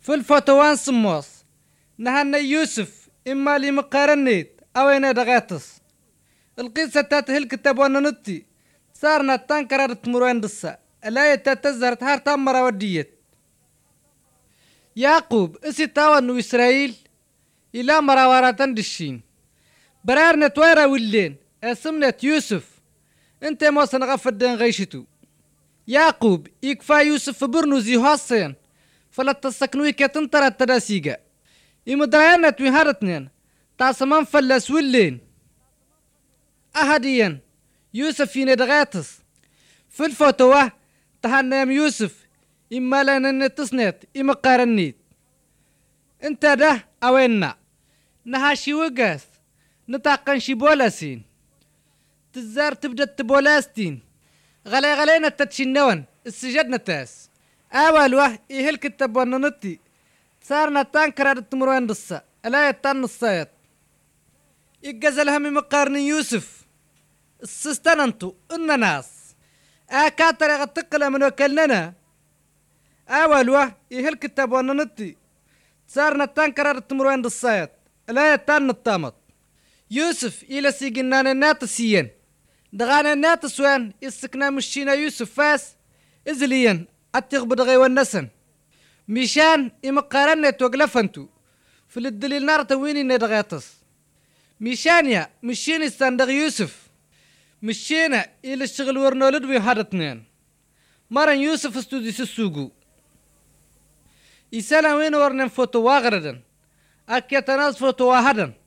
الفوتوان سموس نهنا يوسف إما لي مقارنيت أوين دغاتس القصة تاته الكتاب وننتي صارنا تنكرر تمروين دسا الآية تتزهر تهار تامرا وديت يعقوب اسي تاوانو إسرائيل إلى مراوراتان دشين برارنا تويرا ولين اسمنة يوسف انت موسن غفدين غيشتو يعقوب يكفى يوسف برنو زي هاسين فلا تسكنوي كتنتر التداسيقة يمدريانا تويهارتنين تاسمان فلس ولين أهديا يوسف يندغاتس في الفوتوة تهنم يوسف إما لنا تصنيت إما قارنيت انت ده أوينا نهاشي وقاس نتاقنشي بولاسين تزار تبدأ تبولاستين غلينا تتشنون السجد نتاس أول واه إيه الكتاب وننتي صارنا تانكرار التمروين دسا ألا يتان الصيات يقزلها من مقارن يوسف السستننتو إن ناس كاتر يغتقل من وكلنا أول واه إيه الكتاب وننتي صارنا تانكرار التمروين دسايات ألا يتان الطامط يوسف إلى سيقنان الناتسيين دغانا الناتس وين يسكنا مشينا يوسف فاس إزليين أتغبض غي والنسن ميشان إمقارنة توقلفنتو في الدليل نار تويني ندغاتس ميشانيا مشيني استندغ يوسف مشينا إلى الشغل ورنولد ويحادتنين مرن يوسف استوديس السوقو إسالا وين ورنن فوتو واغردن أكيتناز فوتو واحدن